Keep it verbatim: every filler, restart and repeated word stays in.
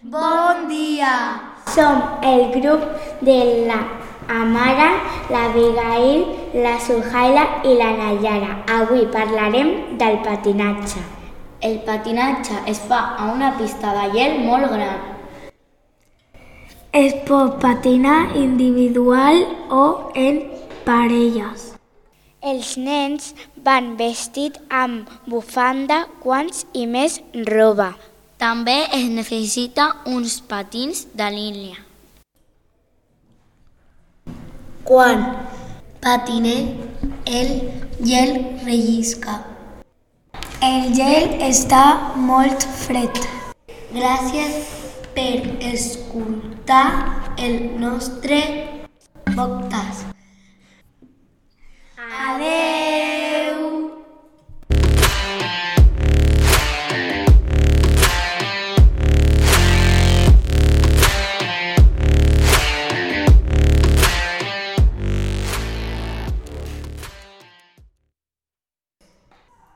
Bon dia! Som el grup de la Amara, l'Abigail, la Suhaila i la Nayara. Avui parlarem del patinatge. El patinatge es fa a una pista de gel molt gran. Es pot patinar individual o en parelles. Els nens van vestits amb bufanda, guants i més roba. També es necessita uns patins de línia. Quan patinem, el gel rellisca. El gel està molt fred. Gràcies per escoltar el nostre podcast.